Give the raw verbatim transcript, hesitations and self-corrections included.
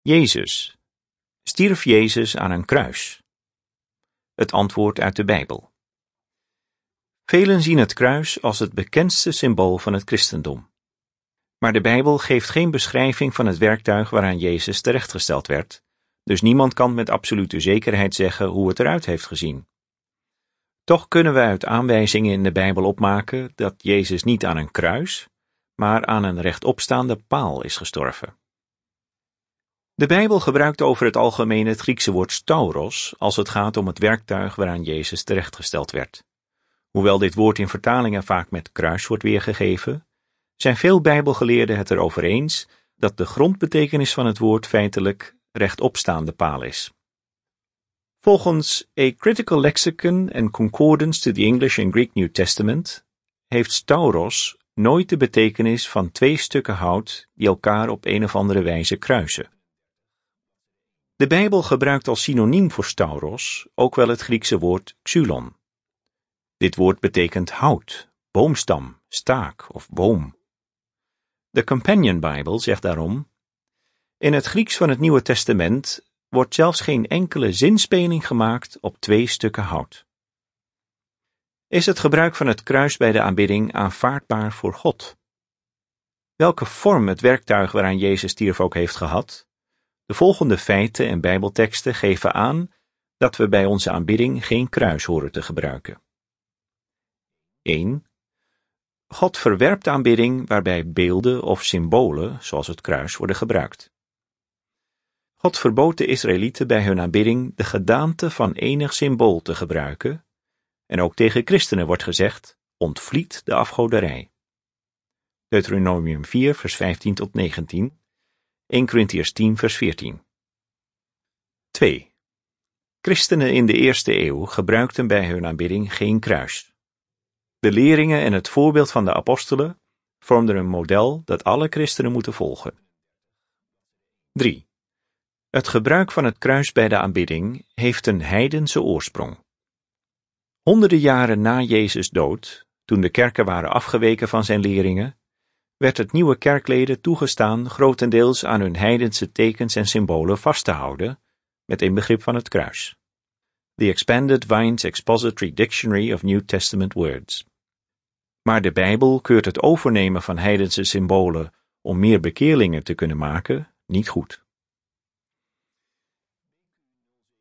Jezus. Stierf Jezus aan een kruis? Het antwoord uit de Bijbel. Velen zien het kruis als het bekendste symbool van het christendom. Maar de Bijbel geeft geen beschrijving van het werktuig waaraan Jezus terechtgesteld werd, dus niemand kan met absolute zekerheid zeggen hoe het eruit heeft gezien. Toch kunnen we uit aanwijzingen in de Bijbel opmaken dat Jezus niet aan een kruis, maar aan een rechtopstaande paal is gestorven. De Bijbel gebruikt over het algemeen het Griekse woord stauros als het gaat om het werktuig waaraan Jezus terechtgesteld werd. Hoewel dit woord in vertalingen vaak met kruis wordt weergegeven, zijn veel Bijbelgeleerden het erover eens dat de grondbetekenis van het woord feitelijk rechtopstaande paal is. Volgens A Critical Lexicon and Concordance to the English and Greek New Testament heeft stauros nooit de betekenis van twee stukken hout die elkaar op een of andere wijze kruisen. De Bijbel gebruikt als synoniem voor stauros ook wel het Griekse woord xylon. Dit woord betekent hout, boomstam, staak of boom. De Companion Bible zegt daarom: in het Grieks van het Nieuwe Testament wordt zelfs geen enkele zinspeling gemaakt op twee stukken hout. Is het gebruik van het kruis bij de aanbidding aanvaardbaar voor God? Welke vorm het werktuig waaraan Jezus stierf ook heeft gehad, de volgende feiten en Bijbelteksten geven aan dat we bij onze aanbidding geen kruis horen te gebruiken. één. God verwerpt aanbidding waarbij beelden of symbolen, zoals het kruis, worden gebruikt. God verbood de Israëlieten bij hun aanbidding de gedaante van enig symbool te gebruiken, en ook tegen christenen wordt gezegd: ontvliet de afgoderij. Deuteronomium vier, vers vijftien tot negentien, Eerste Korintiërs tien, vers veertien. twee. Christenen in de eerste eeuw gebruikten bij hun aanbidding geen kruis. De leringen en het voorbeeld van de apostelen vormden een model dat alle christenen moeten volgen. drie. Het gebruik van het kruis bij de aanbidding heeft een heidense oorsprong. Honderden jaren na Jezus' dood, toen de kerken waren afgeweken van zijn leringen, werd het nieuwe kerkleden toegestaan grotendeels aan hun heidense tekens en symbolen vast te houden, met inbegrip van het kruis. The Expanded Vine's Expository Dictionary of New Testament Words. Maar de Bijbel keurt het overnemen van heidense symbolen om meer bekeerlingen te kunnen maken niet goed.